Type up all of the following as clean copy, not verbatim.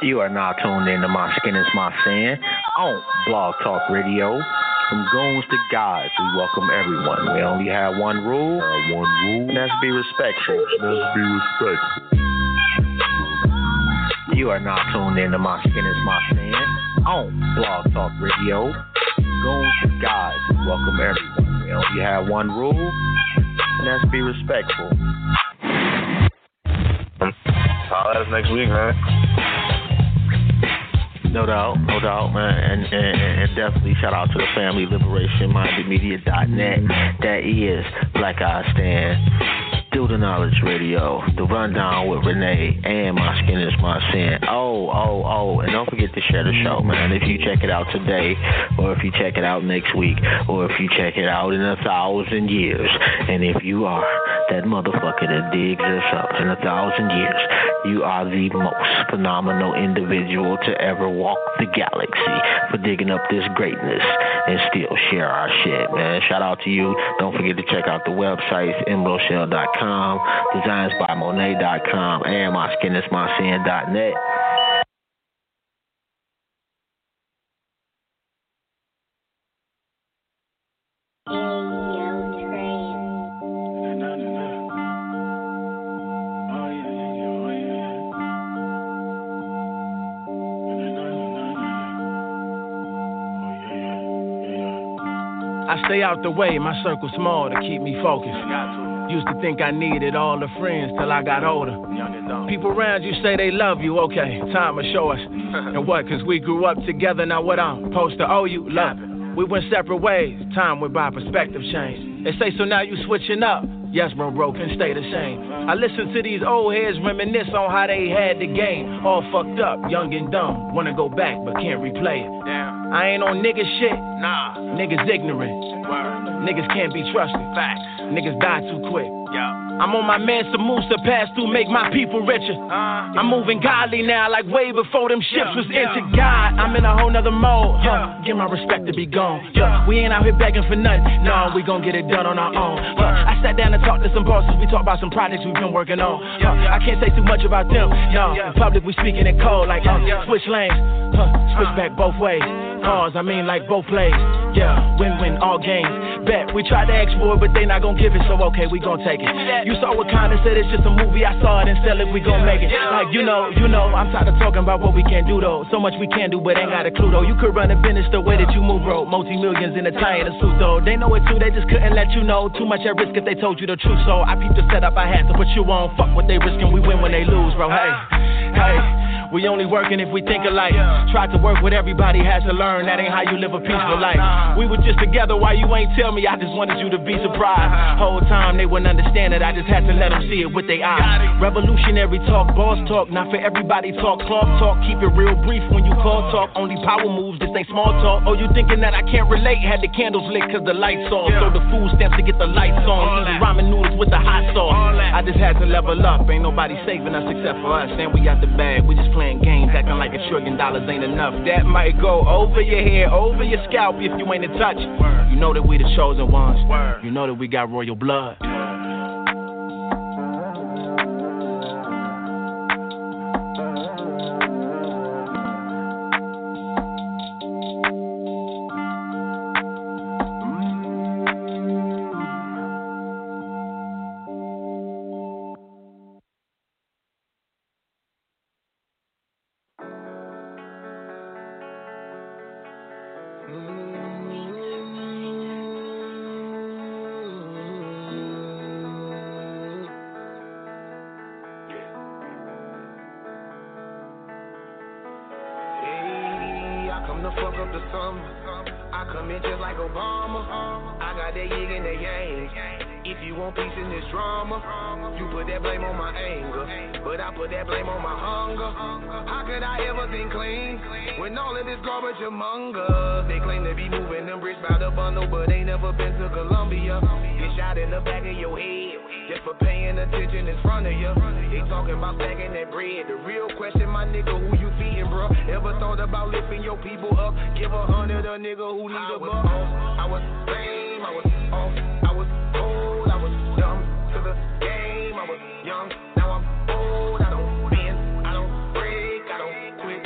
You are now tuned in to My Skin is My Sin on Blog Talk Radio. From goons to gods, we welcome everyone. We only have one rule, and that's be respectful. You are now tuned in to My Skin is My Sin on Blog Talk Radio. Goons to gods, we welcome everyone. We only have one rule, and that's be respectful. Holla at us next week, man. No doubt, man, and definitely shout out to the family, liberationmindedmedia.net. That is Black Eye Stand, Do the Knowledge Radio, The Rundown with Renee, and My Skin is My Sin. And don't forget to share the show, man. If you check it out today, or if you check it out next week, or if you check it out in 1,000 years, and if you are that motherfucker that digs us up in 1,000 years, you are the most phenomenal individual to ever walk the galaxy for digging up this greatness and still share our shit, man. Shout out to you. Don't forget to check out the websites, MRochelle.com, designsbymonet.com, and myskinismysin.net. I stay out the way, my circle small to keep me focused. Used to think I needed all the friends till I got older. People around you say they love you, okay, time will show us. And what, cause we grew up together, now what I'm supposed to owe you? Love. We went separate ways, time went by, perspective changed. They say so now you switching up. Yes, bro, can stay the same. I listen to these old heads reminisce on how they had the game. All fucked up, young and dumb. Wanna go back, but can't replay it. Damn. I ain't on nigga shit. Nah. Niggas ignorant. Word. Niggas can't be trusted. Facts. Niggas die too quick. Yeah. I'm on my Mansa Musa pass through, make my people richer. I'm moving godly now, like way before them ships was into God. I'm in a whole nother mode. Get my respect to be gone. We ain't out here begging for nothing. No, we gon' get it done on our own. I sat down and talked to some bosses. We talked about some projects we've been working on. I can't say too much about them. No, in public we speaking in code like switch lanes. Switch back both ways. Pause, I mean like both plays. Yeah, win-win, all games. Bet, we tried to ask for it, but they not gon' give it, so okay, we gon' take it. You saw what Conda said, it's just a movie, I saw it and sell it, we gon' make it. Like, you know, I'm tired of talking about what we can't do, though. So much we can do, but ain't got a clue, though. You could run a business the way that you move, bro. Multi-millions in a tie and a suit, though. They know it too, they just couldn't let you know. Too much at risk if they told you the truth, so I peeped the setup, I had to put you on. Fuck what they risking, we win when they lose, bro. Hey. We only working if we think alike. Tried to work with everybody, had to learn that ain't how you live a peaceful life. We were just together, why you ain't tell me? I just wanted you to be surprised. Whole time they wouldn't understand it, I just had to let them see it with their eyes. Revolutionary talk, boss talk, not for everybody talk. Cloth talk, keep it real brief when you call talk. Only power moves, this ain't small talk. Oh, you thinking that I can't relate? Had the candles lit cause the lights off. Throw the food stamps to get the lights on. Eating ramen noodles with the hot sauce. I just had to level up, ain't nobody saving us except for us. And we got the bag, we just playing games, acting like $1 trillion ain't enough. That might go over your head, over your scalp if you ain't in touch. You know that we the chosen ones. You know that we got royal blood. Now I'm old, I don't bend, I don't break, I don't quit.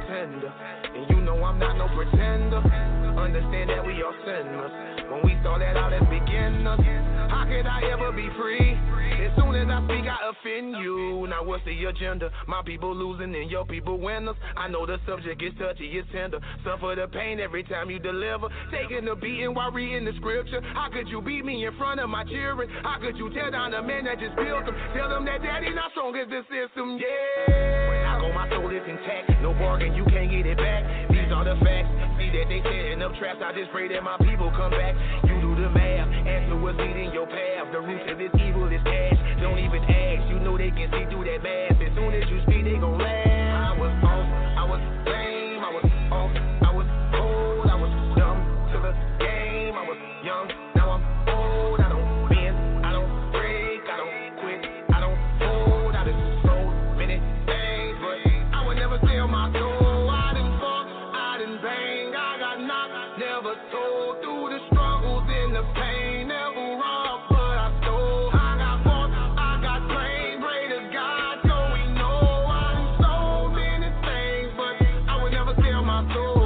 contender. And you know I'm not no pretender. Understand that we all sinners. When we started out as beginners, how could I ever be free? As soon as I speak, I offend you. Now what's the agenda? My people losing and your people winners. I know the subject is touchy, it's tender. Suffer the pain every time you deliver. Taking the beating while reading the scripture. How could you beat me in front of my children? How could you tear down the man that just built them? Tell them that daddy not strong as the system, yeah. When I go, my soul is intact. No bargain, you can't get it back. These are the facts. See that they setting up traps. I just pray that my people come back. You do the math. Answer what's leading your path. The root of this evil is cash. Don't even ask. You know they can see through that math. As soon as you speak, they gon' laugh. I was off. I was lame. I was off. I was old. I was dumb to the game. I was young. Now I'm old. I don't bend. I don't break. I don't quit. I don't fold. I just sold many things, but I would never sell my soul. I didn't fuck. I didn't bang. I got knocked. Never told through the struggles and the pain. Never robbed, but I stole. I got fought. I got trained. Pray to God, so we know I done sold many things, but I would never sell my soul.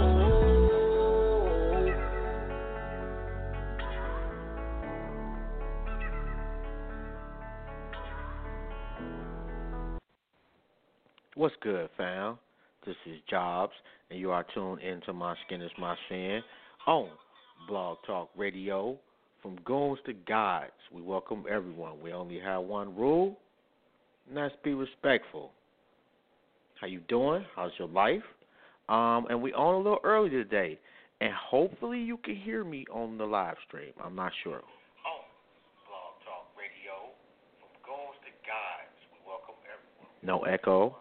What's good, fam? This is Jobs, and you are tuned into My Skin is My Sin on Blog Talk Radio. From goons to gods, we welcome everyone. We only have one rule, and that's be respectful. How you doing? How's your life? And we on a little early today, and hopefully you can hear me on the live stream. I'm not sure. On Blog Talk Radio, from goons to gods, we welcome everyone. No echo.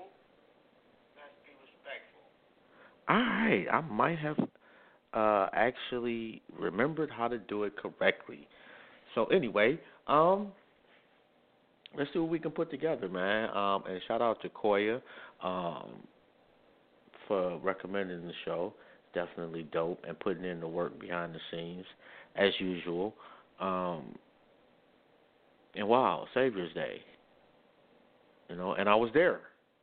All right, I might have actually remembered how to do it correctly. So anyway, let's see what we can put together, man. And shout out to Koya for recommending the show. Definitely dope and putting in the work behind the scenes as usual. And wow, Savior's Day. You know, and I was there.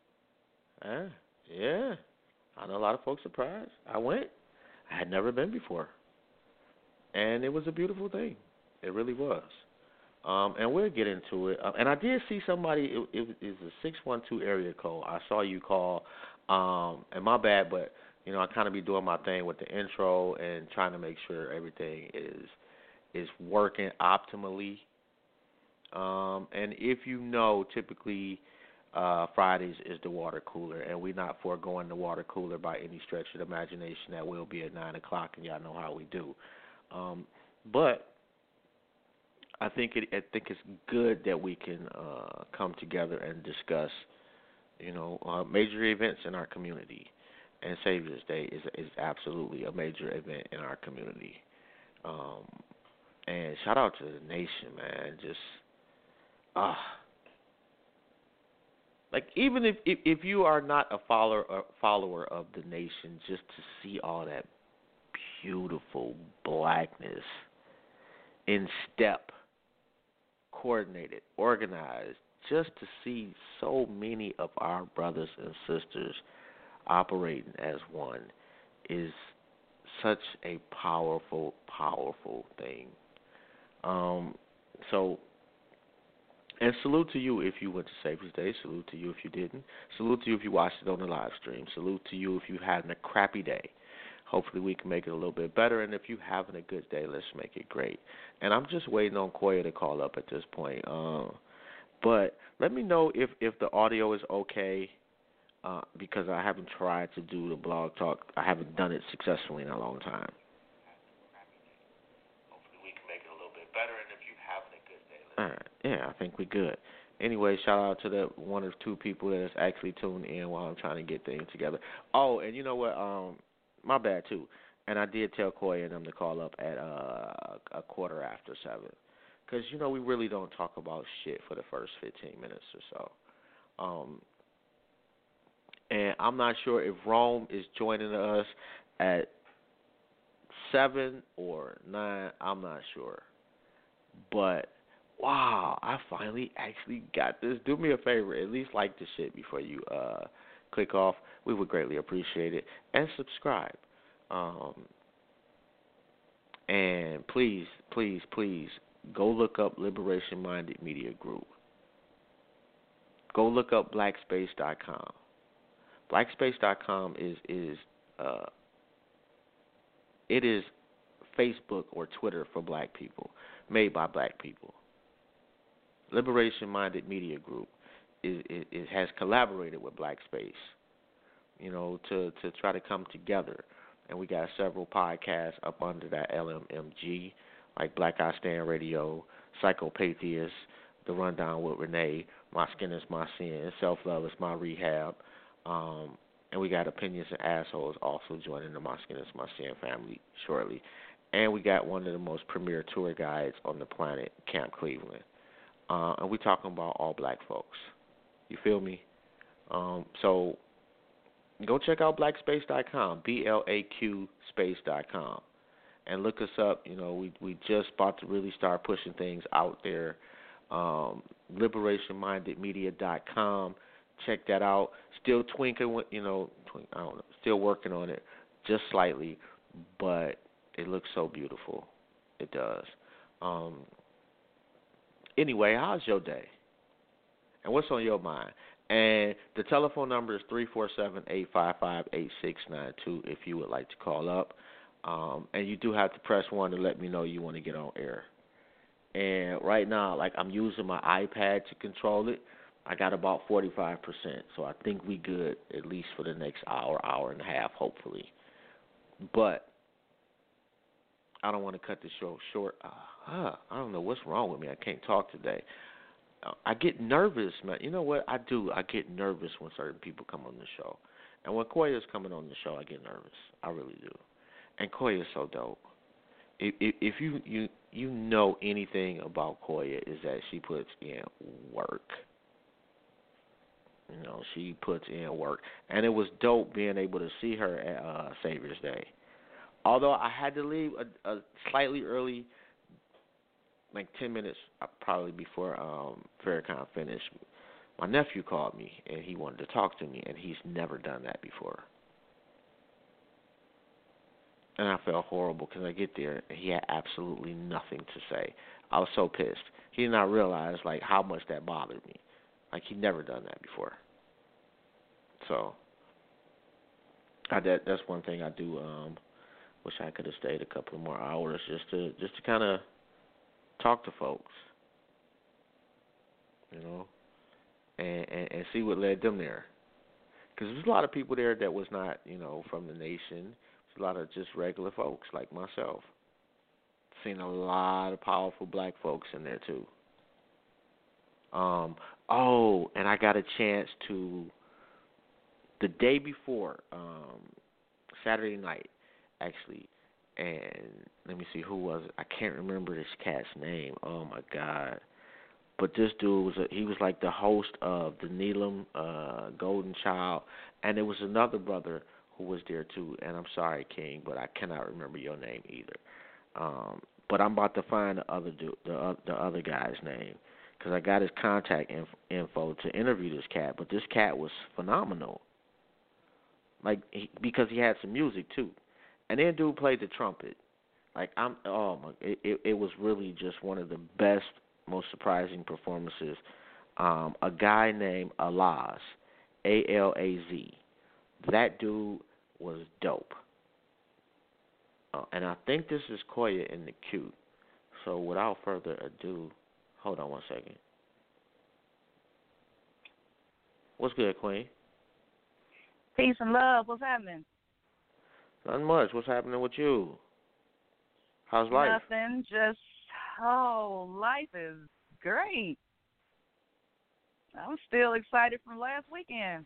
Yeah. I know a lot of folks surprised. I went. I had never been before. And it was a beautiful thing. It really was. And we'll get into it. And I did see somebody, it is a 612 area code. I saw you call. And my bad, but, you know, I kind of be doing my thing with the intro and trying to make sure everything is working optimally. And if you know, typically Fridays is the water cooler, and we're not foregoing the water cooler by any stretch of the imagination. That will be at 9 o'clock, and y'all know how we do. But I think it's good that we can come together and discuss, you know, major events in our community. And Savior's Day is absolutely a major event in our community. And shout out to the nation, man. Just like, even if you are not a follower of the nation, just to see all that beautiful blackness in step, coordinated, organized, just to see so many of our brothers and sisters operating as one is such a powerful, powerful thing. And salute to you if you went to Savior's Day. Salute to you if you didn't. Salute to you if you watched it on the live stream. Salute to you if you're having a crappy day. Hopefully we can make it a little bit better. And if you're having a good day, let's make it great. And I'm just waiting on Koya to call up at this point. But let me know if the audio is okay, because I haven't tried to do the blog talk. I haven't done it successfully in a long time. All right. Yeah, I think we're good. Anyway, shout out to the one or two people that has actually tuned in while I'm trying to get things together. Oh, and you know what? My bad, too. And I did tell Koya and them to call up at a quarter after 7. Because, you know, we really don't talk about shit for the first 15 minutes or so. And I'm not sure if Rome is joining us at 7 or 9. I'm not sure. But wow, I finally actually got this. Do me a favor, at least like the shit before you click off. we would greatly appreciate it. And subscribe. And please, please, please, go look up Liberation Minded Media Group. Go look up blackspace.com. Blackspace.com is it is Facebook or Twitter for black people, made by black people. Liberation Minded Media Group has collaborated with Blackspace, to try to come together. And we got several podcasts up under that LMMG, like Black I Stand Radio, Psychopatheist, The Rundown with Renee, My Skin is My Sin, Self Love is My Rehab, and we got Opinions and Assholes also joining the My Skin is My Sin family shortly. And we got one of the most premier tour guides on the planet, Camp Cleveland. And we talking about all black folks. You feel me? So go check out blackspace.com, BLAQ space.com, and look us up. We just about to really start pushing things out there. LiberationMindedMedia.com. Check that out. Still twinkling, still working on it just slightly, but it looks so beautiful. It does. Anyway, how's your day? And what's on your mind? And the telephone number is 347-855-8692 if you would like to call up. And you do have to press 1 to let me know you want to get on air. And right now, I'm using my iPad to control it. I got about 45%, so I think we good at least for the next hour and a half, hopefully. But I don't want to cut the show short. I don't know what's wrong with me. I can't talk today. I get nervous, man. You know what? I do. I get nervous when certain people come on the show. And when Koya's coming on the show, I get nervous. I really do. And Koya's so dope. If you know anything about Koya, is that she puts in work. She puts in work. And it was dope being able to see her at Savior's Day. Although I had to leave a slightly early, like 10 minutes probably before Farrakhan finished, my nephew called me, and he wanted to talk to me, and he's never done that before. And I felt horrible because I get there, and he had absolutely nothing to say. I was so pissed. He did not realize, how much that bothered me. He'd never done that before. So that's one thing I do. Wish I could have stayed a couple of more hours just to kind of talk to folks, and see what led them there. Because there's a lot of people there that was not, from the nation. There's a lot of just regular folks like myself. Seen a lot of powerful black folks in there too. And I got a chance to, the day before, Saturday night, actually, and let me see, who was it? I can't remember this cat's name. Oh, my God. But this dude, he was like the host of the Neelam Golden Child, and there was another brother who was there too, and I'm sorry, King, but I cannot remember your name either. But I'm about to find the other guy's name, because I got his contact info to interview this cat, but this cat was phenomenal. Because he had some music too. And then dude played the trumpet. It was really just one of the best, most surprising performances. A guy named Alaz, A-L-A-Z. That dude was dope. And I think this is Koya in the queue. So without further ado, hold on one second. What's good, Queen? Peace and love. What's happening? Nothing much. What's happening with you? How's life? Nothing. Life is great. I'm still excited from last weekend.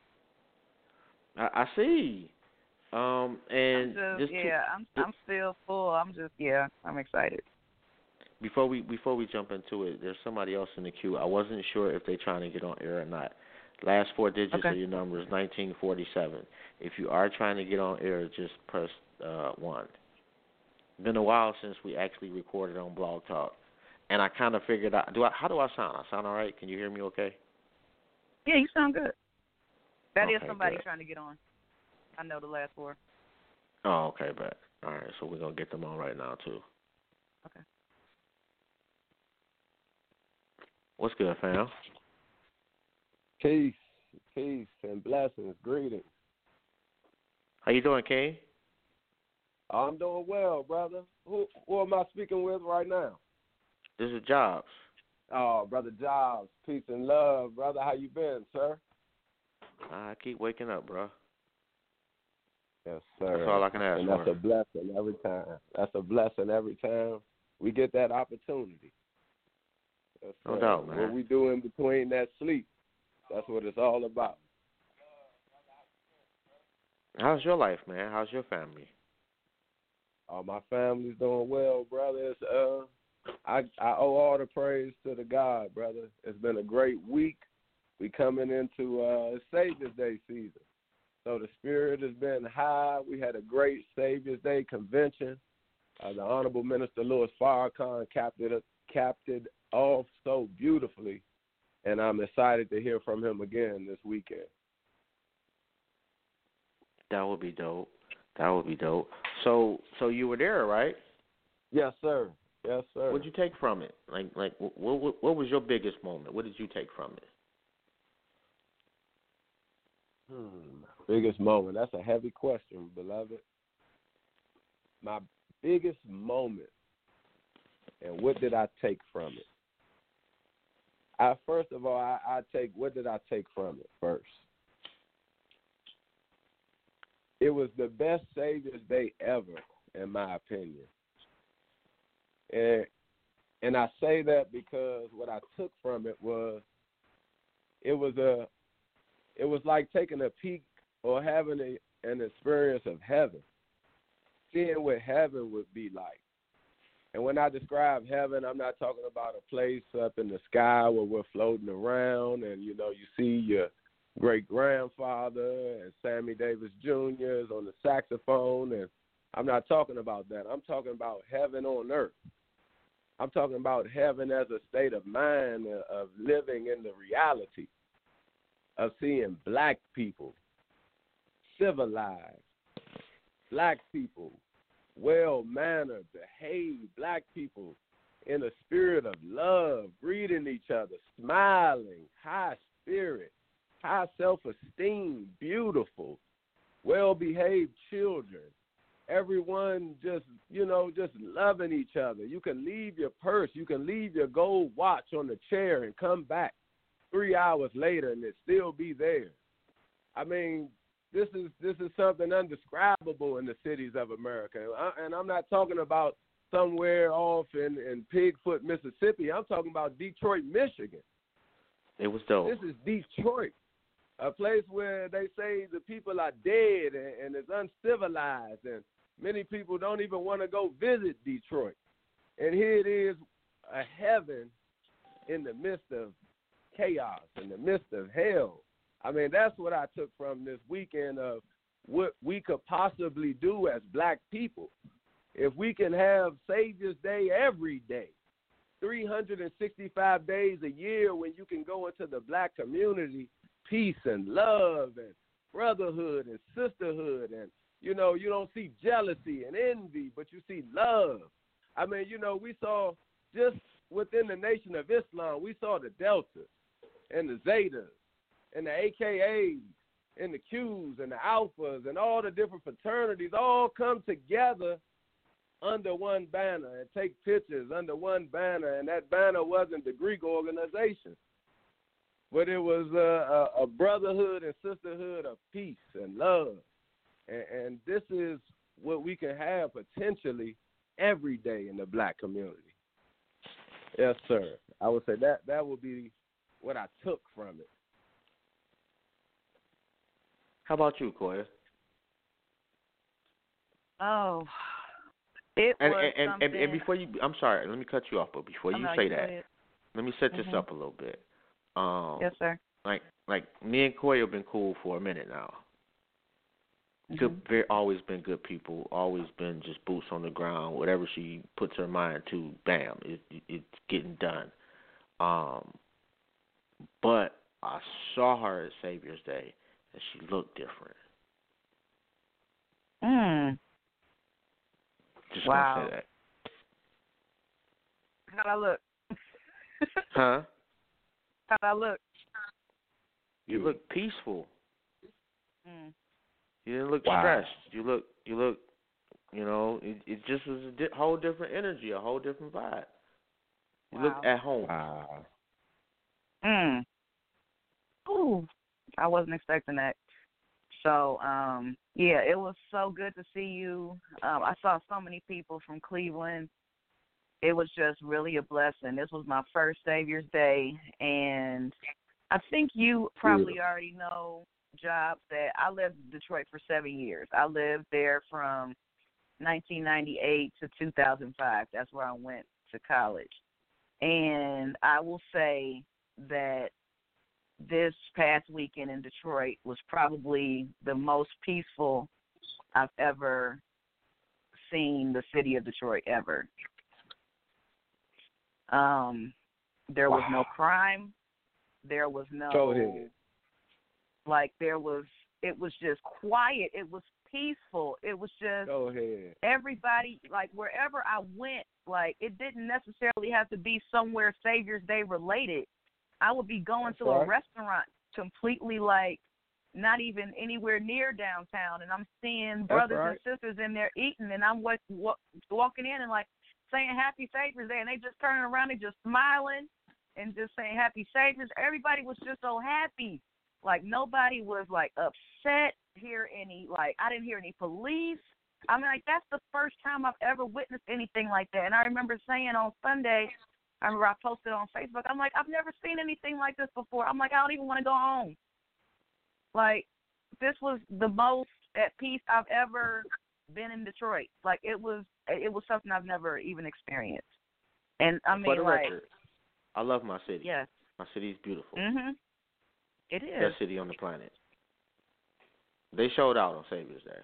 I see. I'm still full. I'm excited. Before we jump into it, there's somebody else in the queue. I wasn't sure if they're trying to get on air or not. Last 4 digits of your number is 1947. If you are trying to get on air, just press 1. Been a while since we actually recorded on Blog Talk, and I kind of figured out. How do I sound? I sound all right? Can you hear me okay? Yeah, you sound good. That is Okay, somebody good. trying to get on. I know the last four. Oh, okay, bet. All right, so we're going to get them on right now, too. Okay. What's good, fam? Peace, and blessings. Greetings. How you doing, King? I'm doing well, brother. Who am I speaking with right now? This is Jobs. Oh, Brother Jobs. Peace and love, brother. How you been, sir? I keep waking up, bro. Yes, sir. That's all I can ask and for. that's a blessing every time. That's a blessing every time we get that opportunity. Yes, No sir. doubt, man. What we do in between that sleep, that's what it's all about. How's your life, man? How's your family? My family's doing well, brother. I owe all the praise to the God, brother. It's been a great week. We coming into Savior's Day season. So the spirit has been high. We had a great Savior's Day convention. The Honorable Minister Louis Farrakhan capped it off so beautifully, and I'm excited to hear from him again this weekend. That would be dope. So you were there, right? Yes, sir. Yes, sir. What'd you take from it? Like, what was your biggest moment? What did you take from it? Biggest moment. That's a heavy question, beloved. My biggest moment, and what did I take from it? First of all, what did I take from it first? It was the best Savior's Day ever, in my opinion. And I say that because what I took from it was like taking a peek or having an experience of heaven, seeing what heaven would be like. And when I describe heaven, I'm not talking about a place up in the sky where we're floating around and, you see your great-grandfather and Sammy Davis Jr. is on the saxophone. And I'm not talking about that. I'm talking about heaven on earth. I'm talking about heaven as a state of mind of living in the reality of seeing black people, civilized, black people, well-mannered, behaved black people in a spirit of love, greeting each other, smiling, high spirit, high self-esteem, beautiful, well-behaved children. Everyone just loving each other. You can leave your purse, you can leave your gold watch on the chair and come back 3 hours later and it still be there. I mean, this is something undescribable in the cities of America. And I'm not talking about somewhere off in Pigfoot, Mississippi. I'm talking about Detroit, Michigan. It was dope. This is Detroit, a place where they say the people are dead and it's uncivilized, and many people don't even want to go visit Detroit. And here it is, a heaven in the midst of chaos, in the midst of hell. I mean, that's what I took from this weekend of what we could possibly do as black people. If we can have Savior's Day every day, 365 days a year when you can go into the black community, peace and love and brotherhood and sisterhood, and, you don't see jealousy and envy, but you see love. I mean, we saw just within the Nation of Islam, we saw the Deltas and the Zetas and the AKAs and the Qs and the Alphas and all the different fraternities all come together under one banner and take pictures under one banner, and that banner wasn't the Greek organization, but it was a brotherhood and sisterhood of peace and love. And this is what we can have potentially every day in the black community. Yes, sir. I would say that would be what I took from it. How about you, Koya? Oh, it was something. And before you, I'm sorry, let me cut you off, but before you say that, let me set this up a little bit. Yes, sir. Like me and Koya have been cool for a minute now. Always been good people. Always been just boots on the ground. Whatever she puts her mind to, bam, it's getting done. But I saw her at Savior's Day, and she looked different. Just Wow. gonna say that. How'd I look? Huh? How'd I look? You look peaceful. Mm. You didn't look stressed. You look. You know, it just was a whole different energy, a whole different vibe. You look at home. Wow. Ooh, I wasn't expecting that. So, yeah, it was so good to see you. I saw so many people from Cleveland. It was just really a blessing. This was my first Savior's Day, and I think you probably already know, Jobs, that I lived in Detroit for 7 years. I lived there from 1998 to 2005. That's where I went to college. And I will say that this past weekend in Detroit was probably the most peaceful I've ever seen the city of Detroit ever. There was no crime. There was no, it was just quiet. It was peaceful. It was just everybody, like wherever I went, like it didn't necessarily have to be somewhere Savior's Day related. I would be going to a restaurant completely like not even anywhere near downtown, and I'm seeing brothers and sisters in there eating, and I'm walking in and like saying Happy Savior's Day, and they just turning around and just smiling and just saying Happy Savior's. Everybody was just so happy. Like nobody was like upset. I didn't hear any police. I mean, like that's the first time I've ever witnessed anything like that. And I remember saying on Sunday, I posted on Facebook, I'm like, I've never seen anything like this before. I'm like, I don't even want to go home. Like, this was the most at peace I've ever been in Detroit. Like, it was something I've never even experienced. And I mean, for the like, record, I love my city. Yes. My city's beautiful. Mhm. It is. Best city on the planet. They showed out on Savior's Day.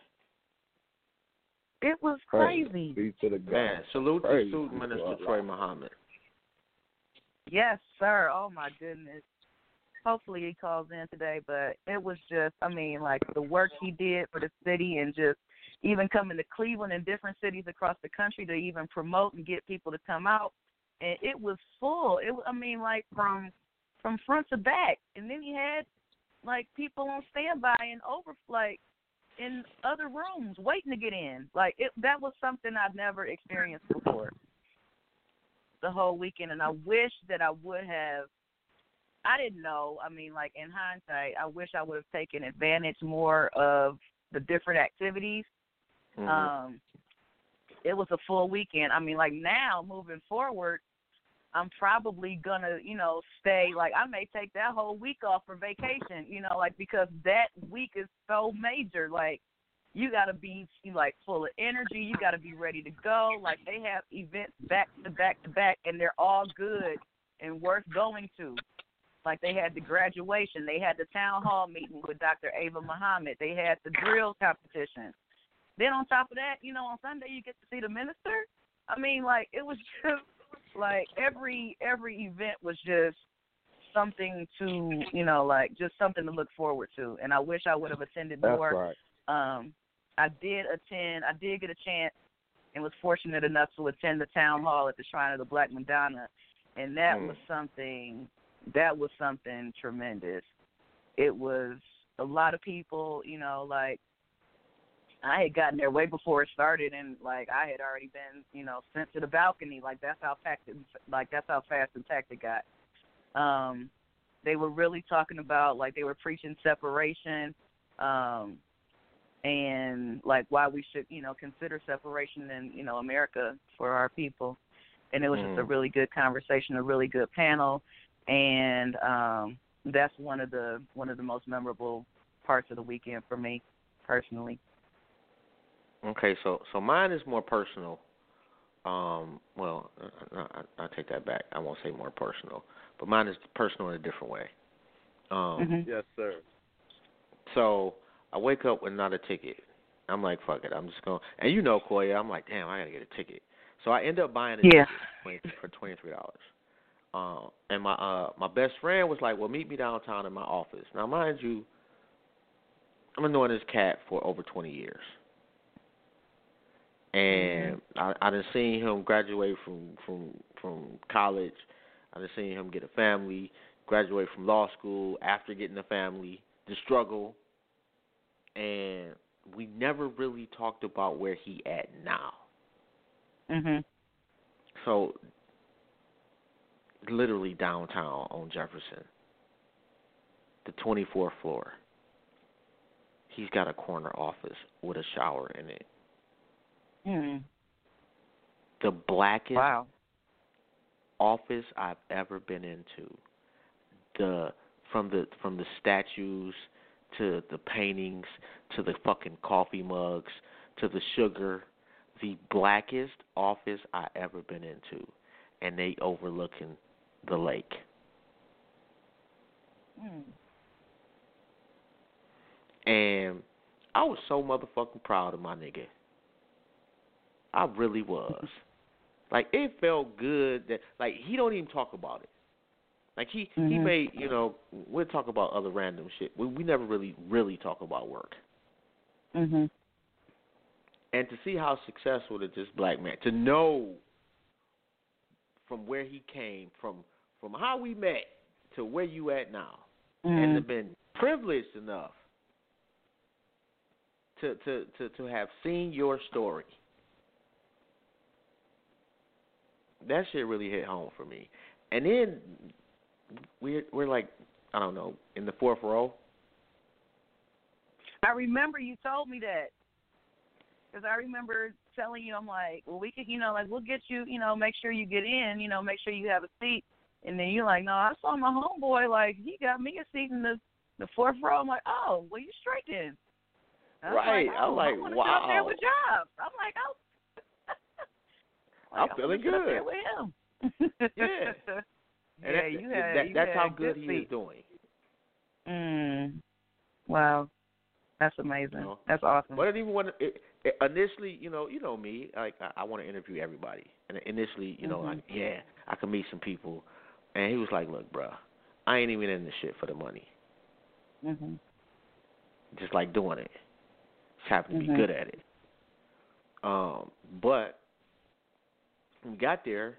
It was crazy. Man, salute to Student Minister Troy Muhammad. Yes, sir. Oh, my goodness. Hopefully he calls in today, but it was just, I mean, like the work he did for the city and just even coming to Cleveland and different cities across the country to even promote and get people to come out. And it was full. I mean, like from front to back. And then he had, like, people on standby and in other rooms waiting to get in. Like, that was something I've never experienced before the whole weekend. And I wish that I would have. I didn't know. I mean, like, in hindsight, I wish I would have taken advantage more of the different activities. Mm-hmm. It was a full weekend. I mean, like, now, moving forward, I'm probably going to, stay. Like, I may take that whole week off for vacation, like, because that week is so major. Like, you got to be, like, full of energy. You got to be ready to go. Like, they have events back to back to back, and they're all good and worth going to. Like, they had the graduation. They had the town hall meeting with Dr. Ava Muhammad. They had the drill competition. Then on top of that, on Sunday you get to see the minister. I mean, like, it was just, like, every event was just something to, like, just something to look forward to. And I wish I would have attended more. That's right. I did get a chance and was fortunate enough to attend the town hall at the Shrine of the Black Madonna. And that was something tremendous. It was a lot of people, like, I had gotten there way before it started, and, like, I had already been, sent to the balcony. Like, that's how fast and packed it got. They were really talking about, like, they were preaching separation, and, like, why we should, consider separation in, America for our people. And it was just a really good conversation, a really good panel. And that's one of the most memorable parts of the weekend for me, personally. Okay, so mine is more personal. Well, I take that back. I won't say more personal, but mine is personal in a different way. Yes, sir. So I wake up with not a ticket. I'm like, fuck it. I'm just going. And Koya, I'm like, damn, I gotta get a ticket. So I end up buying a ticket for $23. And my best friend was like, well, meet me downtown in my office. Now, mind you, I've known this cat for over 20 years. And I done seen him graduate from college. I done seen him get a family, graduate from law school after getting a family, the struggle. And we never really talked about where he at now. Mhm. So, literally downtown on Jefferson, the 24th floor. He's got a corner office with a shower in it. The blackest office I've ever been into. From the statues to the paintings to the fucking coffee mugs to the sugar, the blackest office I ever been into, and they overlooking the lake. And I was so motherfucking proud of my nigga. I really was. Like, it felt good that, like, he don't even talk about it. Like, he made, we'll talk about other random shit. We never really talk about work. And to see how successful that this black man, to know from where he came, from how we met to where you at now, and to been privileged enough to have seen your story. That shit really hit home for me. And then we're like, I don't know, in the fourth row. I remember you told me that. Because I remember telling you, I'm like, well, we could, we'll get you, make sure you get in, make sure you have a seat. And then you're like, no, I saw my homeboy, like, he got me a seat in the fourth row. I'm like, oh, well, you straight then. Right. I'm like, I want to wow. sit up there with Jobs. I'm like, oh. I'm feeling good. Up there with him. Yeah. That's how good he is doing. Wow. That's amazing. That's awesome. But I didn't even want to, initially, you know me, like, I want to interview everybody. And initially, like, yeah, I can meet some people. And he was like, look, bro, I ain't even in this shit for the money. Just like doing it. Just happen to be good at it. But we got there.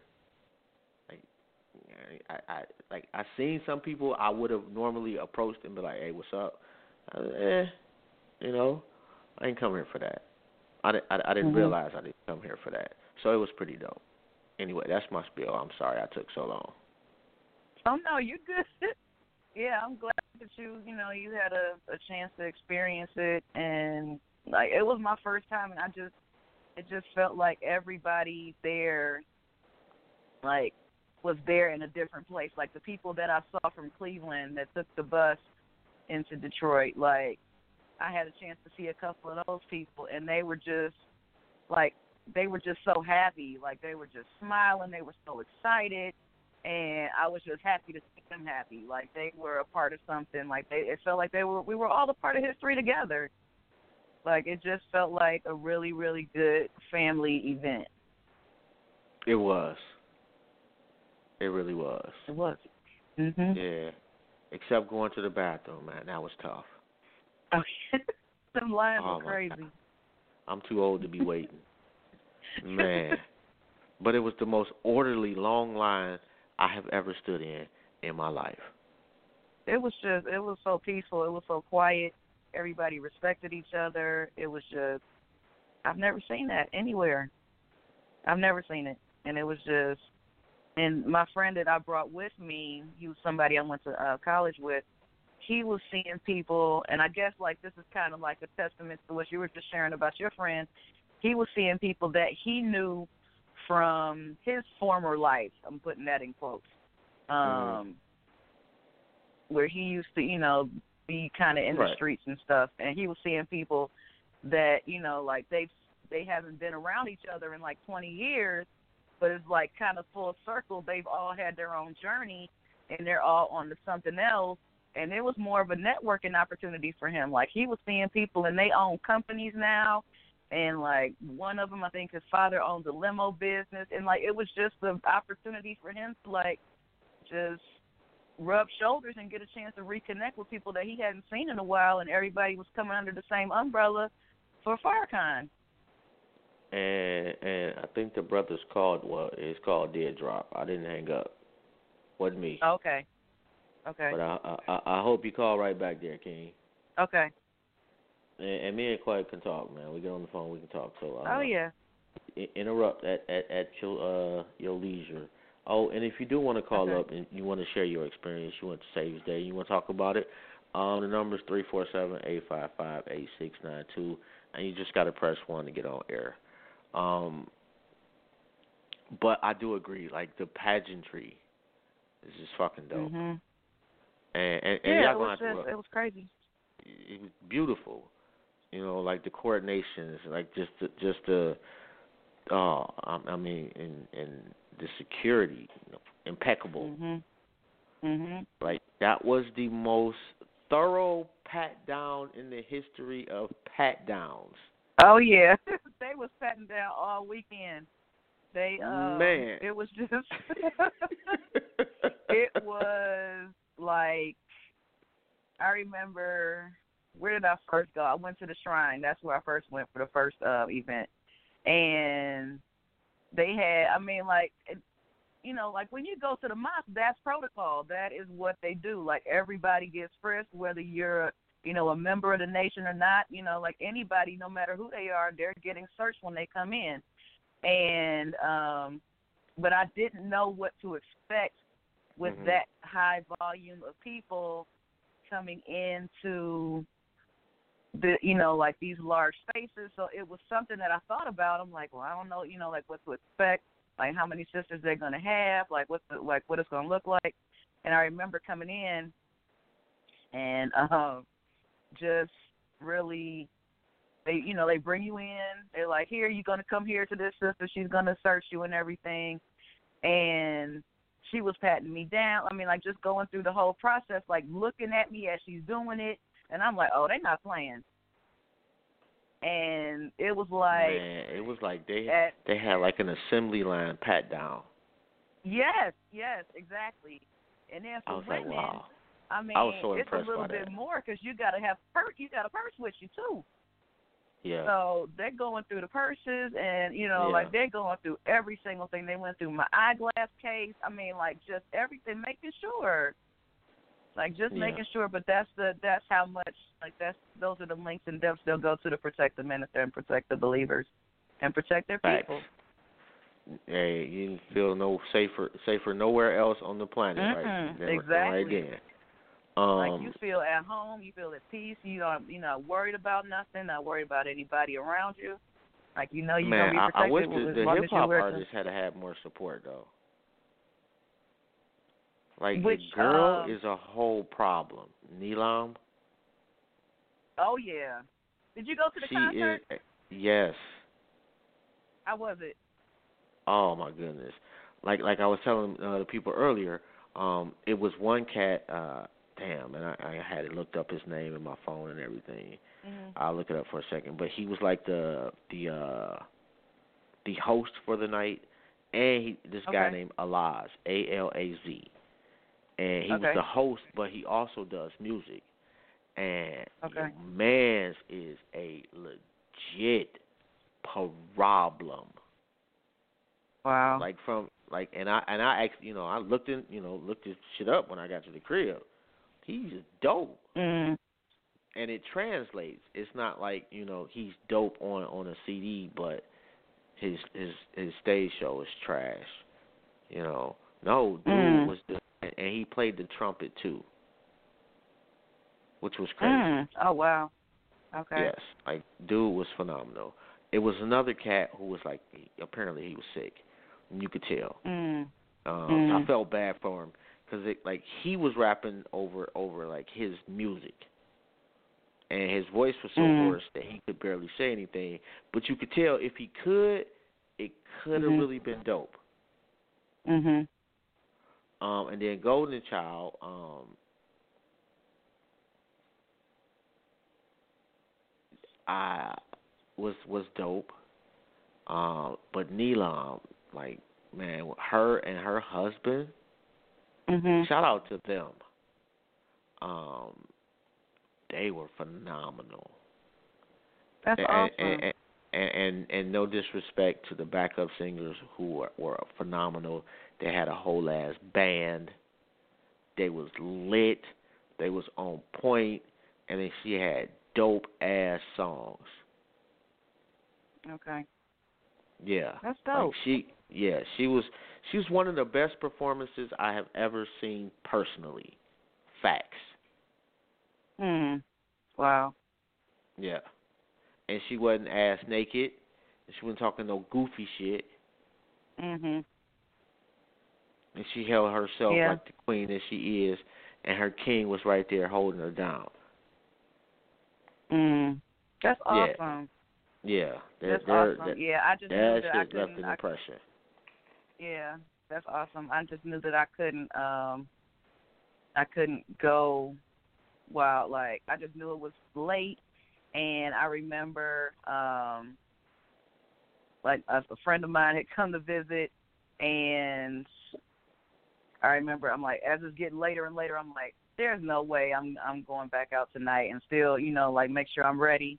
I seen some people I would have normally approached and be like, hey, what's up? I ain't come here for that. I didn't realize I didn't come here for that. So it was pretty dope. Anyway, that's my spiel. I'm sorry I took so long. Oh, no, you're good. Yeah, I'm glad that you had a chance to experience it. And, like, it was my first time, and it just felt like everybody there, like, was there in a different place. Like, the people that I saw from Cleveland that took the bus into Detroit, like, I had a chance to see a couple of those people, and they were just, like, so happy. Like, they were just smiling. They were so excited, and I was just happy to see them happy. Like, they were a part of something. Like, it felt like we were all a part of history together. Like, it just felt like a really, really good family event. It was. It really was. It was. Yeah. Except going to the bathroom, man. That was tough. Oh, them lines were crazy. God. I'm too old to be waiting. Man. But it was the most orderly, long line I have ever stood in my life. It was so peaceful. It was so quiet. Everybody respected each other. It was just, I've never seen that anywhere. I've never seen it. And it was just, and my friend that I brought with me, he was somebody I went to college with, he was seeing people, and I guess, like, this is kind of like a testament to what you were just sharing about your friend. He was seeing people that he knew from his former life. I'm putting that in quotes. Where he used to, be kind of in the streets and stuff, and he was seeing people that, like, they haven't been around each other in, like, 20 years, but it's, like, kind of full circle. They've all had their own journey, and they're all on to something else. And it was more of a networking opportunity for him. Like, he was seeing people, and they own companies now. And, like, one of them, I think his father owns a limo business. And, like, it was just an opportunity for him to, like, just rub shoulders and get a chance to reconnect with people that he hadn't seen in a while, and everybody was coming under the same umbrella for Farrakhan. And I think the brother's called it's called Dead Drop. I didn't hang up. Wasn't me. Okay. But I hope you call right back there, King. Okay. And me and Clay can talk, man. We get on the phone, we can talk. So yeah. Interrupt at your leisure. Oh, and if you do want to call up and you want to share your experience, you want to save your day, you want to talk about it, the number is 347-855-8692, and you just got to press 1 to get on air. But I do agree, like the pageantry is just fucking dope. Mm-hmm. And yeah, y'all it was crazy. It was beautiful, like the coordinations, like just the I mean, and the security, impeccable. Mhm. Like that was the most thorough pat down in the history of pat downs. Oh yeah, they was patting down all weekend. They man, it was just it was like, I remember, where did I first go? I went to the Shrine. That's where I first went for the first event. And they had, like when you go to the mosque, that's protocol. That is what they do. Like, everybody gets frisked, whether you're, a member of the nation or not. Like anybody, no matter who they are, they're getting searched when they come in. And, but I didn't know what to expect with that high volume of people coming into the, like these large spaces. So it was something that I thought about. I'm like, well, I don't know, like what to expect, like how many sisters they're going to have, like what it's going to look like. And I remember coming in and just really, they bring you in. They're like, here, you're going to come here to this sister. She's going to search you and everything. And she was patting me down. Like just going through the whole process, like looking at me as she's doing it. And I'm like, oh, they're not playing. And it was like... Man, it was like they had like an assembly line pat down. Yes, exactly. And then for women, like, wow. I was so it's a little bit more because you got to have you got a purse with you too. Yeah. So they're going through the purses and, like they're going through every single thing. They went through my eyeglass case. Like just everything, making sure. Like just making sure, but that's how much, like those are the lengths and depths they'll go to protect the minister and protect the believers and protect their people. Hey, you feel no safer nowhere else on the planet, right? Exactly. Right there. Like you feel at home, you feel at peace. You're not worried about nothing, not worried about anybody around you. Like you're gonna be protected. I wish the hip hop artists had had more support though. Like the girl is a whole problem. Neelam. Oh yeah. Did you go to the concert? Yes. How was it? Oh my goodness. Like I was telling the people earlier, it was one cat. And I had it looked up his name in my phone and everything. I'll look it up for a second. But he was like the host for the night, and this guy named Alaz, Alaz. And he was the host, but he also does music. And man's is a legit problem. Wow. And I actually, I looked this shit up when I got to the crib. He's dope. Mm. And it translates. It's not like, he's dope on a CD, but his stage show is trash. No, dude was and he played the trumpet too, which was crazy. Oh wow. Okay. Yes, like dude was phenomenal. It was another cat who was like, apparently he was sick, and you could tell. I felt bad for him because he was rapping over like his music, and his voice was so hoarse that he could barely say anything. But you could tell if he could, it could have really been dope. Mhm. And then Golden Child, was dope. But Neelam, like, man, her and her husband, Shout out to them. They were phenomenal. That's awesome. And no disrespect to the backup singers who were phenomenal. They had a whole ass band. They was lit. They was on point, and then she had dope ass songs. Okay. Yeah. That's dope. Like she was one of the best performances I have ever seen personally. Facts. Wow. Yeah. And she wasn't ass naked. And she wasn't talking no goofy shit. And she held herself like the queen that she is, and her king was right there holding her down. That's awesome. Yeah. That's awesome. I just knew that I left an impression. Yeah, that's awesome. I just knew that I couldn't go while, like, I just knew it was late, and I remember, like, a friend of mine had come to visit, and I remember, I'm like, as it's getting later and later, I'm like, there's no way I'm going back out tonight and still, like, make sure I'm ready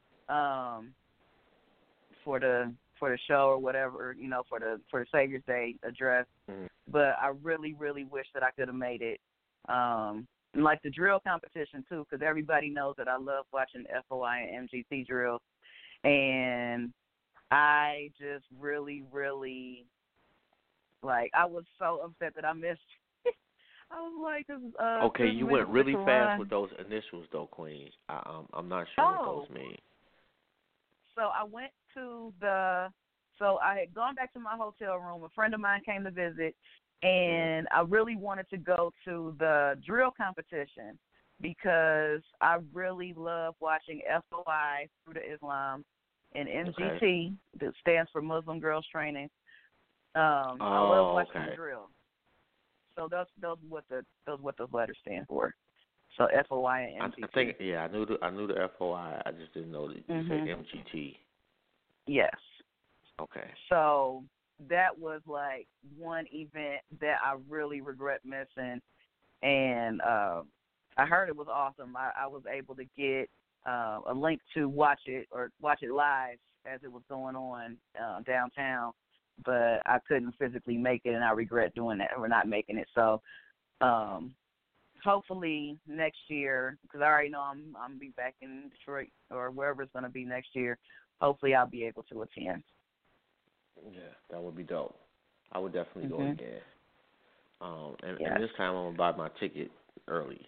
for the show or whatever, for the Savior's Day address. But I really, really wish that I could have made it. And like the drill competition too, because everybody knows that I love watching FOI and MGT drills, and I just really, really, like, I was so upset that I missed. I was like, okay, you went really fast with those initials, though, Queen. I'm not sure what those mean. So I went to so I had gone back to my hotel room. A friend of mine came to visit, and I really wanted to go to the drill competition because I really love watching FOI, Fruit of Islam, and MGT, that stands for Muslim Girls Training. I love watching the drill. So those what those letters stand for. So FOI and MGT. I think I knew the FOI. I just didn't know that you said MGT. Yes. Okay. So that was like one event that I really regret missing, and I heard it was awesome. I was able to get a link to watch it live as it was going on downtown, but I couldn't physically make it, and I regret doing that or not making it. So hopefully next year, because I already know I'm gonna be back in Detroit or wherever it's gonna be next year. Hopefully I'll be able to attend. Yeah, that would be dope. I would definitely go again. And this time I'm gonna buy my ticket early.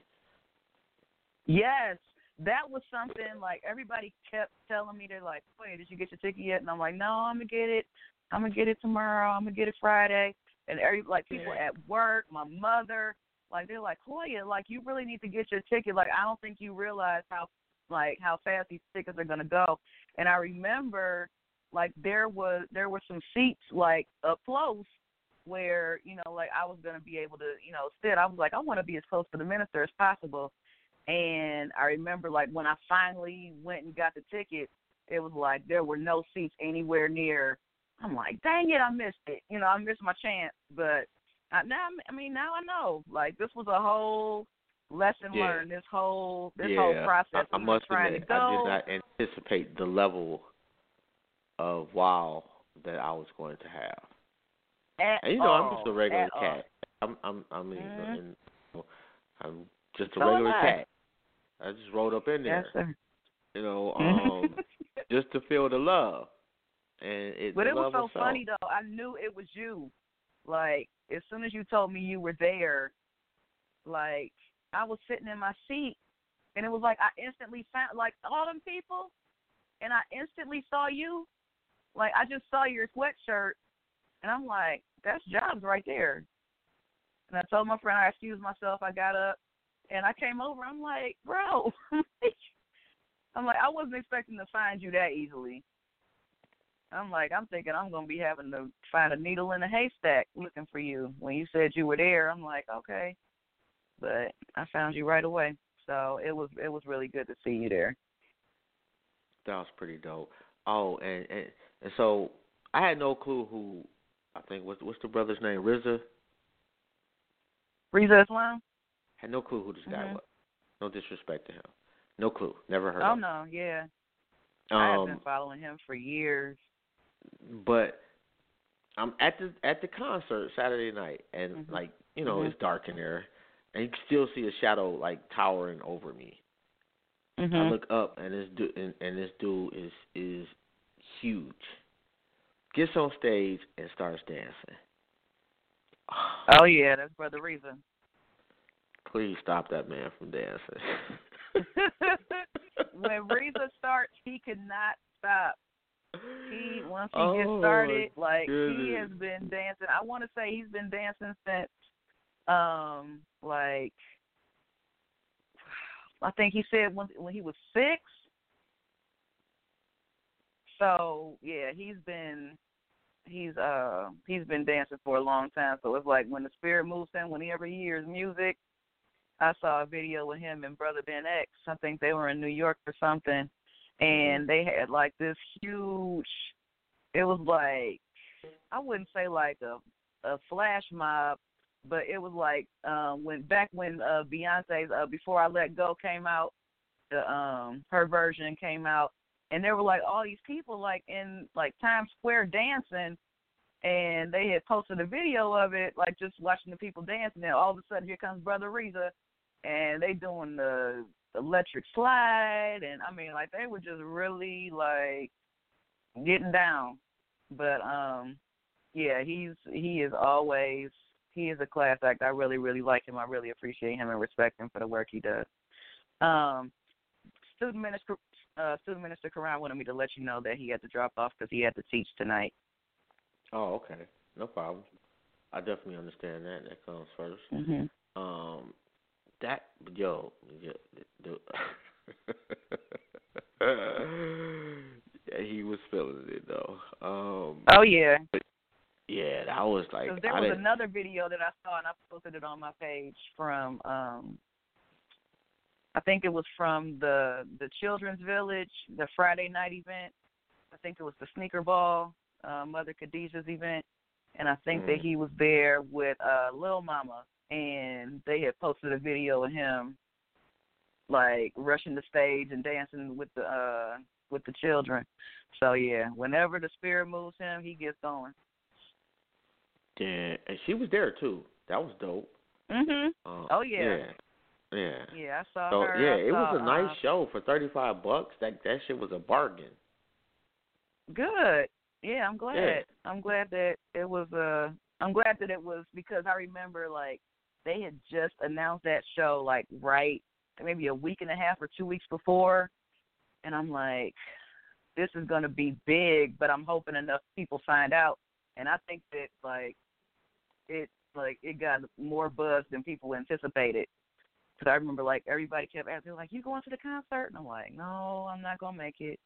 Yes, that was something, like, everybody kept telling me, they're like, "Wait, did you get your ticket yet?" And I'm like, "No, I'm gonna get it. I'm gonna get it tomorrow. I'm gonna get it Friday." And people at work, my mother, like, they're like, "Hoya, like, you really need to get your ticket. Like, I don't think you realize how fast these tickets are gonna go." And I remember, like, there were some seats, like, up close where, like, I was gonna be able to, sit. I was like, I want to be as close to the minister as possible. And I remember, like, when I finally went and got the ticket, it was like there were no seats anywhere near. I'm like, dang it, I missed it. I missed my chance. But now I know. Like, this was a whole lesson learned. This whole process. I must admit, I did not anticipate the level of wow that I was going to have. And I'm just a regular cat. I'm just a regular cat. I just rolled up in there. Yes, sir. Just to feel the love. But it was so funny though. I knew it was you. Like, as soon as you told me you were there, like, I was sitting in my seat, and it was like I instantly found, like, all them people, and I instantly saw you. Like, I just saw your sweatshirt, and I'm like, that's Jobs right there. And I told my friend, I excused myself, I got up, and I came over. I'm like, bro, I wasn't expecting to find you that easily. I'm thinking I'm going to be having to find a needle in a haystack looking for you. When you said you were there, I'm like, okay. But I found you right away. So it was really good to see you there. That was pretty dope. Oh, and so I had no clue who, I think, what's the brother's name, RZA? Reza Islam? Had no clue who this guy was. No disrespect to him. No clue. Never heard of him. Oh, no, yeah. I have been following him for years. But I'm at the concert Saturday night, and like it's dark in there, and you can still see a shadow like towering over me. I look up, and this dude is huge. Gets on stage and starts dancing. Oh yeah, that's Brother Reza. Please stop that man from dancing. When Reza starts, he cannot stop. Once he gets started, like he has been dancing. I want to say he's been dancing since, like I think he said when he was 6. So yeah, he's been dancing for a long time. So it's like when the spirit moves him, whenever he hears music. I saw a video with him and Brother Ben X. I think they were in New York or something, and they had like this huge. It was like, I wouldn't say like a flash mob, but it was like when Beyonce's Before I Let Go came out, her version came out, and there were like all these people like in like Times Square dancing, and they had posted a video of it, like just watching the people dancing, and all of a sudden here comes Brother Reza, and they doing the electric slide, and I mean like they were just really like getting down. But yeah, he is a class act. I really, really like him. I really appreciate him and respect him for the work he does. Student Minister Karan wanted me to let you know that he had to drop off because he had to teach tonight. Oh, okay. No problem. I definitely understand that. That comes first. He was feeling it though. Oh yeah. Yeah, that was like. There was another video that I saw, and I posted it on my page from. I think it was from the Children's Village, the Friday night event. I think it was the Sneaker Ball, Mother Khadijah's event, and I think that he was there with Lil Mama, and they had posted a video of him like rushing the stage and dancing with the children. So yeah, whenever the spirit moves him, he gets going. Yeah, and she was there too. That was dope. Oh yeah. Yeah. Yeah, I saw her. Yeah, it was a nice show for $35. That shit was a bargain. Good. Yeah, I'm glad. Yeah. I'm glad that it was. I'm glad that it was, because I remember like they had just announced that show like right maybe a week and a half or 2 weeks before, and I'm like, this is gonna be big, but I'm hoping enough people find out, and I think that it got more buzz than people anticipated. Because I remember, like, everybody kept asking, like, you going to the concert? And I'm like, no, I'm not going to make it.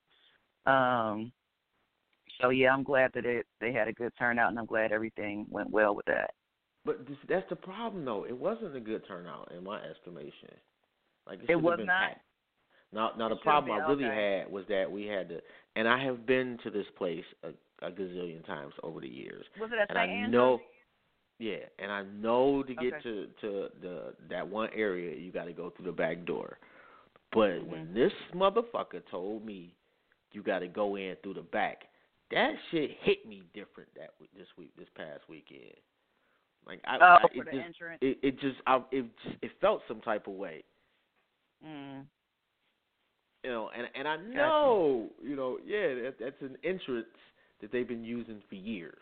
So, yeah, I'm glad that they had a good turnout, and I'm glad everything went well with that. But that's the problem, though. It wasn't a good turnout, in my estimation. Like, it was not? Packed. Now the problem I really had was that we had to, and I have been to this place a gazillion times over the years. Was it at St. Andrews? Know, yeah, and I know to get to that one area, you got to go through the back door. But when this motherfucker told me you got to go in through the back, that shit hit me different this past weekend. Like for the entrance. It felt some type of way. You know, and I know, that's an entrance that they've been using for years.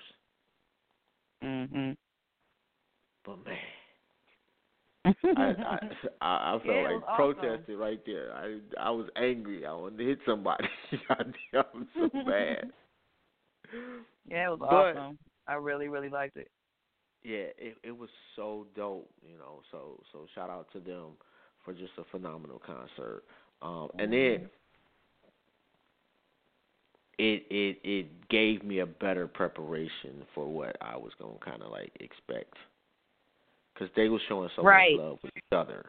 But man, I felt like protesting right there. I was angry. I wanted to hit somebody. I was so bad. Yeah, it was awesome. I really, really liked it. Yeah, it was so dope. So shout out to them for just a phenomenal concert. And then it gave me a better preparation for what I was gonna kind of like expect. Because they were showing so much love with each other.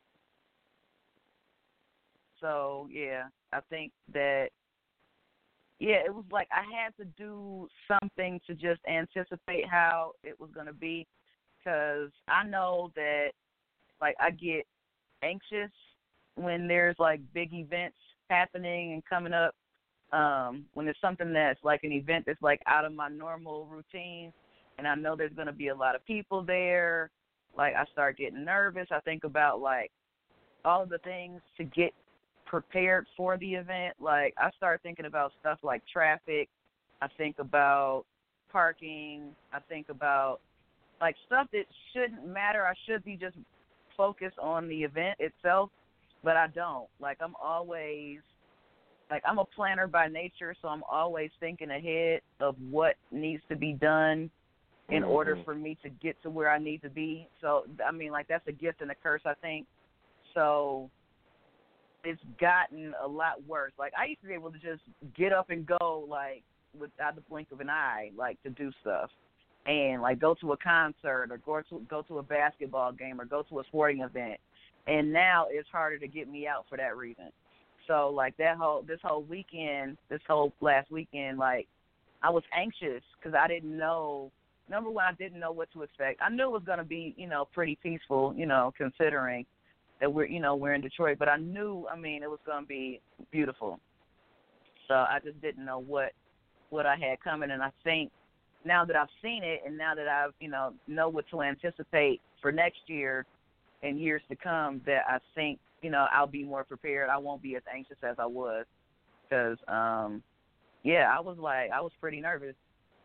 So, yeah, I think that, it was like I had to do something to just anticipate how it was going to be. because I know that, like, I get anxious when there's, like, big events happening and coming up. When it's something that's, like, an event that's, like, out of my normal routine, and I know there's going to be a lot of people there, like, I start getting nervous. I think about, like, all of the things to get prepared for the event. Like, I start thinking about stuff like traffic. I think about parking. I think about, like, stuff that shouldn't matter. I should be just focused on the event itself, but I don't. Like, I'm always, like, I'm a planner by nature, so I'm always thinking ahead of what needs to be done in order for me to get to where I need to be. So, I mean, like, that's a gift and a curse, I think. So it's gotten a lot worse. Like, I used to be able to just get up and go, like, without the blink of an eye, like, to do stuff. And, like, go to a concert or go to a basketball game or go to a sporting event. And now it's harder to get me out for that reason. So, like, this whole last weekend, like, I was anxious because I didn't know. Number one, I didn't know what to expect. I knew it was going to be, pretty peaceful, considering that we're in Detroit. But I knew, it was going to be beautiful. So I just didn't know what I had coming. And I think now that I've seen it and now that I've, know what to anticipate for next year and years to come, that I think, I'll be more prepared. I won't be as anxious as I was because, I was pretty nervous.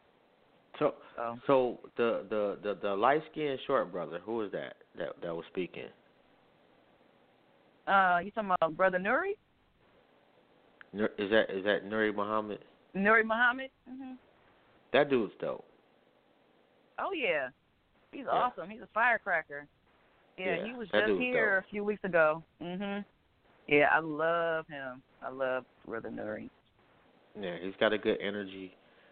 So the light-skinned short brother, who was that was speaking? You talking about Brother Nuri? Is that Nuri Muhammad? Nuri Muhammad? Mm-hmm. That dude's dope. Oh, yeah. He's awesome. He's a firecracker. Yeah, he was just here dope. A few weeks ago. Mm-hmm. Yeah, I love him. I love Brother Nuri. Yeah, he's got a good energy.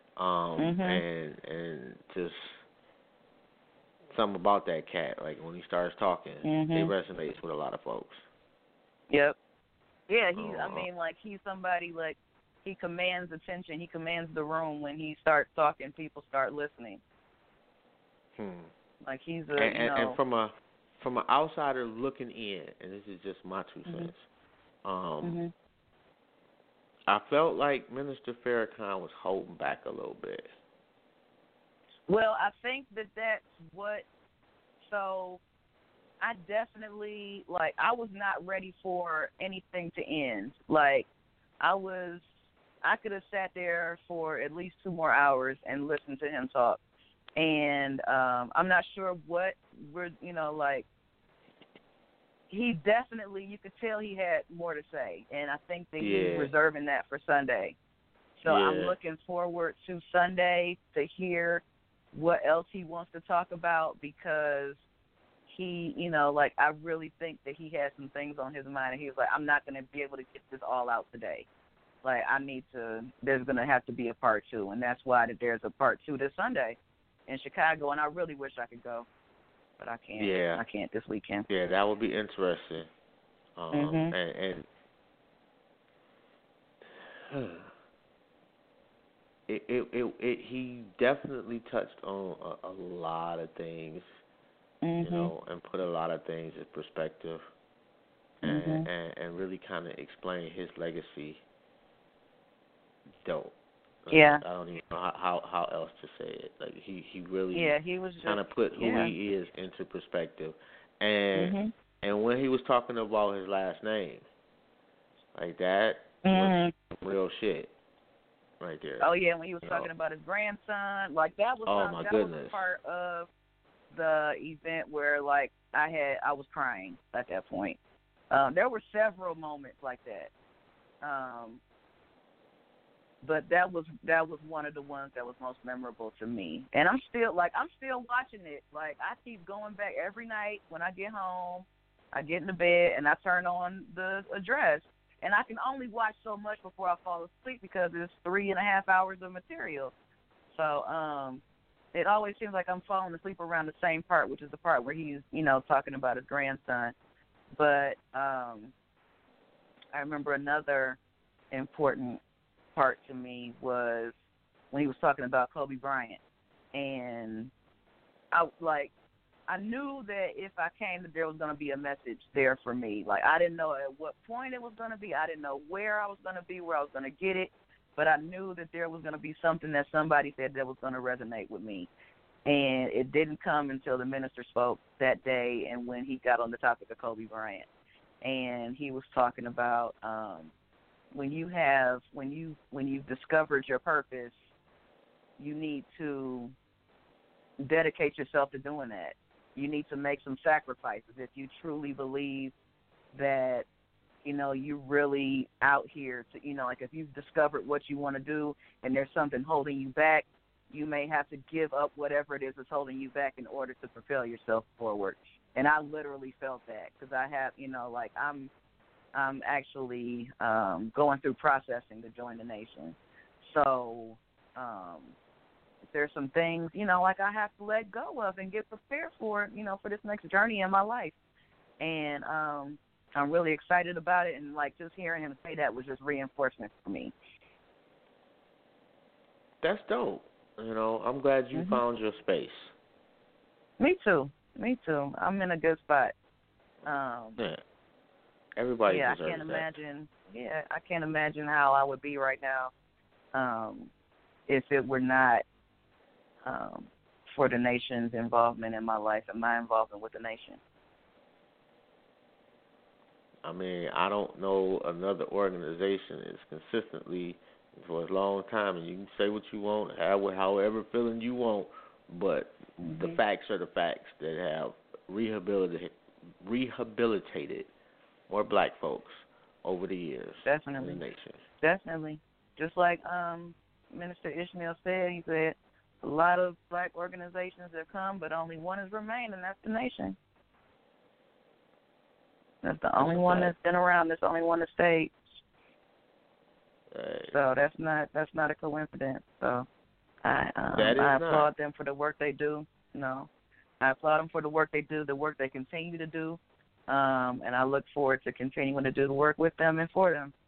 And just something about that cat, like when he starts talking, it resonates with a lot of folks. Yep. Yeah, he's somebody, like, he commands attention. He commands the room. When he starts talking, people start listening. Like, he's and from an outsider looking in, and this is just my 2 cents. I felt like Minister Farrakhan was holding back a little bit. Well, I think that's what. So, I definitely, like, I was not ready for anything to end. Like, I could have sat there for at least 2 more hours and listened to him talk. And I'm not sure what we're, he definitely, you could tell he had more to say. And I think that he's reserving that for Sunday. So I'm looking forward to Sunday to hear what else he wants to talk about, because he, I really think that he has some things on his mind. And he was like, I'm not going to be able to get this all out today. Like, there's going to have to be a part 2. And that's why that there's a part 2 this Sunday in Chicago. And I really wish I could go, but I can't. Yeah. I can't this weekend. Yeah, that would be interesting. And he definitely touched on a lot of things, and put a lot of things in perspective, and really kind of explain his legacy. Dope. Yeah. I don't even know how else to say it. Like, he really he was kind of put who he is into perspective, and when he was talking about his last name, like, that was real shit right there. Oh yeah, when he was talking about his grandson, like, that was was part of the event where, like, I was crying at that point. There were several moments like that. But that was one of the ones that was most memorable to me. And I'm still watching it. Like, I keep going back every night when I get home. I get into bed and I turn on the address. And I can only watch so much before I fall asleep because it's 3.5 hours of material. So it always seems like I'm falling asleep around the same part, which is the part where he's, talking about his grandson. But I remember another important part to me was when he was talking about Kobe Bryant. And I, like, I knew that if I came, that there was going to be a message there for me. Like, I didn't know at what point it was going to be. I didn't know where I was going to be, where I was going to get it. But I knew that there was going to be something that somebody said that was going to resonate with me. And it didn't come until the minister spoke that day and when he got on the topic of Kobe Bryant. And he was talking about when you've discovered your purpose, you need to dedicate yourself to doing that. You need to make some sacrifices if you truly believe that, you're really out here to, like if you've discovered what you want to do and there's something holding you back, you may have to give up whatever it is that's holding you back in order to propel yourself forward. And I literally felt that because I have, I'm actually going through processing to join the nation. So there's some things, like I have to let go of and get prepared for, for this next journey in my life. And I'm really excited about it. And, just hearing him say that was just reinforcement for me. That's dope. I'm glad you found your space. Me too. I'm in a good spot. Yeah. Everybody deserves I can't imagine how I would be right now if it were not for the nation's involvement in my life and my involvement with the nation. I mean, I don't know another organization that's consistently for a long time, and you can say what you want, however feeling you want, but the facts are the facts that have rehabilitated more black folks over the years. Definitely. In the nation. Definitely. Just like Minister Ishmael said, he said, a lot of black organizations have come, but only one has remained, and that's the nation. That's the only one that's been around. That's the only one that stayed. So that's not a coincidence. So I applaud them for the work they do. I applaud them for the work they do, the work they continue to do, and I look forward to continuing to do the work with them and for them.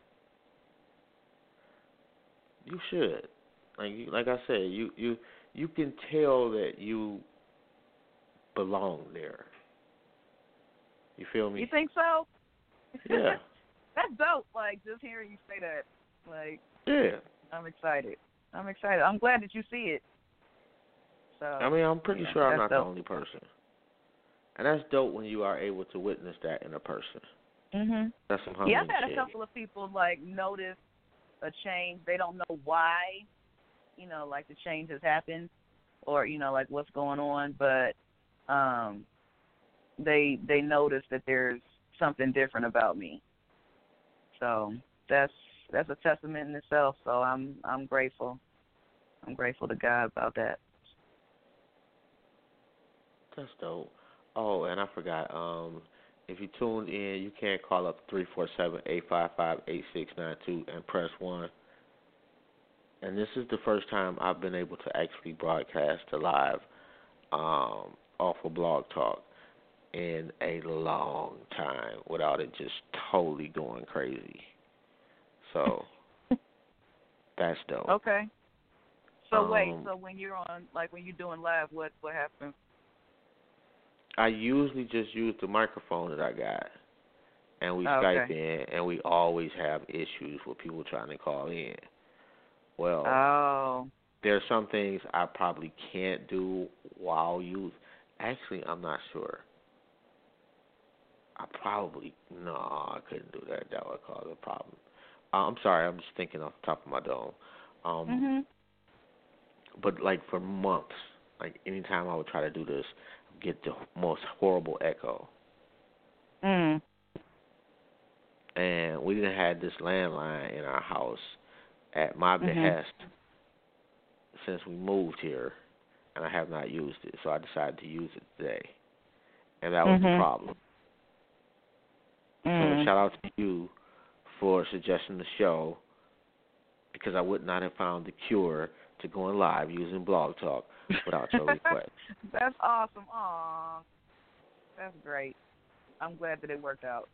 You should, like I said, you can tell that you belong there. You feel me? You think so? Yeah. That's dope. Just hearing you say that. Yeah. I'm excited. I'm glad that you see it. So I'm pretty sure I'm not dope. the only person. And that's dope when you are able to witness that in a person. Mhm. That's some humbling I've had shit. a couple of people notice a change. They don't know why, the change has happened, or what's going on, but they notice that there's something different about me. So that's a testament in itself. So I'm grateful. I'm grateful to God about that. That's dope. Oh, and I forgot. If you tuned in, you can call up 347-855-8692 and press 1. And this is the first time I've been able to actually broadcast a live off of Blog Talk in a long time without it just totally going crazy. So that's dope. Okay. So so when you're on, when you're doing live, what happens? I usually just use the microphone that I got, and we Skype in, and we always have issues with people trying to call in. Well, there's some things I probably can't do while actually, I'm not sure. I couldn't do that. That would cause a problem. I'm sorry, I'm just thinking off the top of my dome. But for months, anytime I would try to do this, I'd get the most horrible echo. And we didn't have this landline in our house at my behest since we moved here, and I have not used it, so I decided to use it today. And that was the problem. So shout out to you for suggesting the show, because I would not have found the cure to going live using Blog Talk without your request. That's awesome. Aw, that's great. I'm glad that it worked out.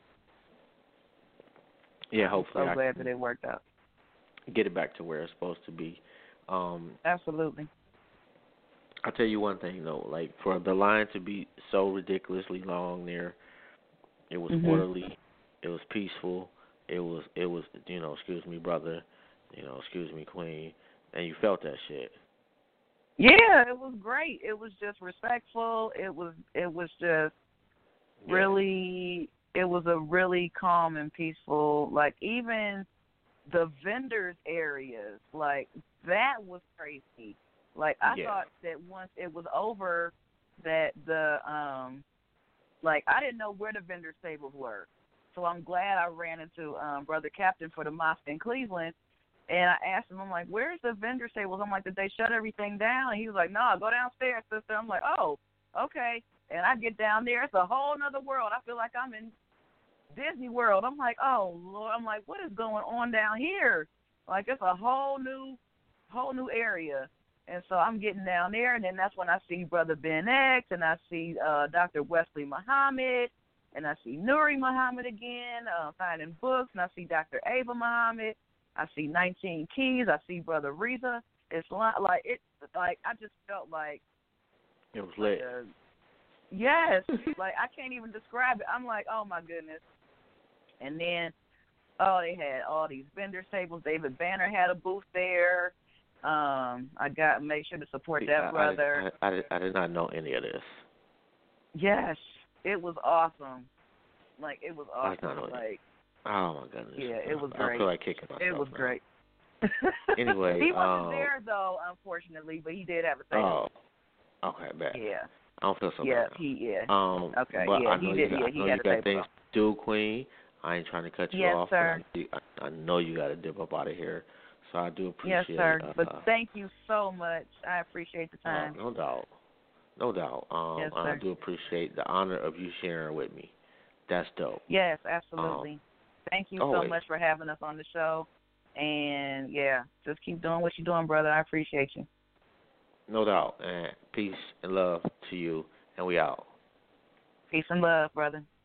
Yeah, hopefully. I'm so glad that it worked out. Get it back to where it's supposed to be. Absolutely. I'll tell you one thing though, like for the line to be so ridiculously long there, it was orderly, it was peaceful, it was excuse me brother, excuse me queen, and you felt that shit. Yeah, it was great. It was just respectful. It was just really, it was a really calm and peaceful, like even the vendors areas, like that was crazy. Like I thought that once it was over that the like I didn't know where the vendors tables were. So I'm glad I ran into Brother Captain for the mosque in Cleveland. And I asked him, I'm like, where's the vendor tables? I'm like, did they shut everything down? And he was like, no, go downstairs, sister. I'm like, oh, okay. And I get down there. It's a whole other world. I feel like I'm in Disney World. I'm like, oh, Lord. I'm like, what is going on down here? Like, it's a whole new area. And so I'm getting down there, and then that's when I see Brother Ben X, and I see Dr. Wesley Muhammad, and I see Nuri Muhammad again, signing books, and I see Dr. Ava Muhammad. I see 19 Keys. I see Brother Reza. It's like I just felt like it was lit. Yes, like I can't even describe it. I'm like, oh my goodness. And then, they had all these vendors tables. David Banner had a booth there. I got make sure to support that brother. I did not know any of this. Yes, it was awesome. Like it was awesome. Like. Oh my goodness! Yeah, it was great. I feel like kicking myself. It was great. Anyway, he wasn't there though, unfortunately, but he did have a thing. Oh, okay, bad. Yeah. I don't feel so yeah, bad. Okay. But yeah, I know he did. you got things to do, Queen. I ain't trying to cut you off. Yes, sir. I know you got to dip up out of here, so I do appreciate. Yes, sir. But thank you so much. I appreciate the time. No doubt. Yes, I do appreciate the honor of you sharing with me. That's dope. Yes, absolutely. Thank you so much for having us on the show. And, just keep doing what you're doing, brother. I appreciate you. No doubt. And peace and love to you. And we out. Peace and love, brother.